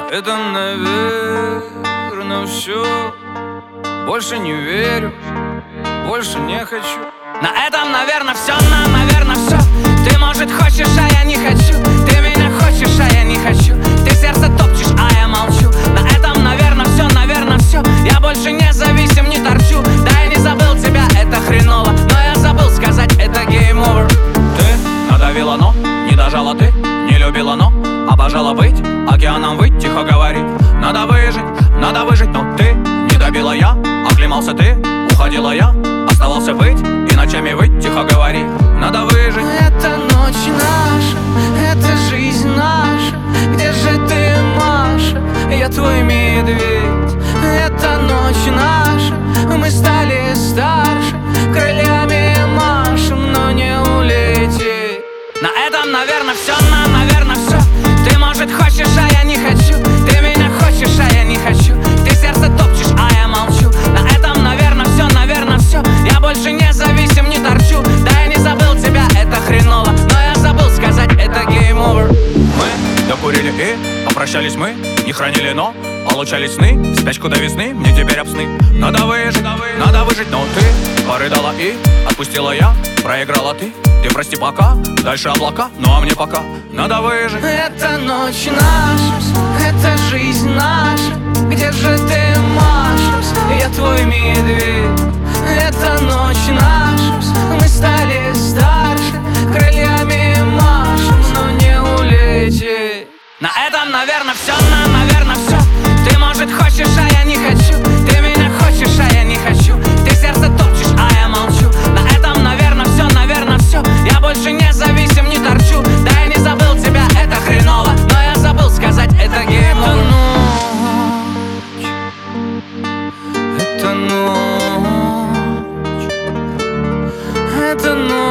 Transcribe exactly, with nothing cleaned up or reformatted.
Это, наверное, все. Больше не верю, больше не хочу. На этом, наверное, все, на, наверное, все. Ты, может, хочешь, а я не хочу. Ты меня хочешь, а я не хочу. Ты сердце топчешь, а я молчу. На этом, наверное, все, наверное, все. Я больше не зависим, не торчу. Да, я не забыл тебя, это хреново, но я забыл сказать, это game over. Ты надавила, но не дожала, ты не любила, но обожала быть океаном, выть, тихо говорить. Надо выжить, надо выжить, но ты не добила, я оклемался, ты уходила, я оставался быть и ночами выть, тихо говори. Надо выжить. Это ночь наша, это жизнь наша. Где же ты, Маша? Я твой медведь. Это ночь наша, мы стали старше. Крыльями машем, но не улететь. На этом, наверное, все, на, наверное, все. Ты, может, хочешь, а я не хочу. Ты меня хочешь, а я не хочу. Ты сердце топчешь, а я молчу. На этом, наверное, все, наверное, все. Я больше не зависим, не торчу. Да, я не забыл тебя, это хреново, но я забыл сказать, это game over. Мы докурили и попрощались мы. Не хранили, но получались сны. В спячку до весны, мне теперь об сны. Надо выжить, надо выжить, но ты порыдала и отпустила я. Проиграла ты, ты прости пока. Дальше облака, ну а мне пока надо выжить. Это ночь наша, это жизнь наша. Где же ты, Маша? Я твой медведь. Это ночь наша, мы стали старше. Крыльями машем, но не улететь. На этом, наверное, все, на, наверное, все. Ты, может, хочешь, а я не хочу. Ты меня хочешь, а я не хочу. Ты сердце топчешь, а я молчу. На этом, наверное, все, наверное, все. Я больше не зависим, не торчу. Да, я не забыл тебя, это хреново, но я забыл сказать, это game over. Это ночь, Это ночь.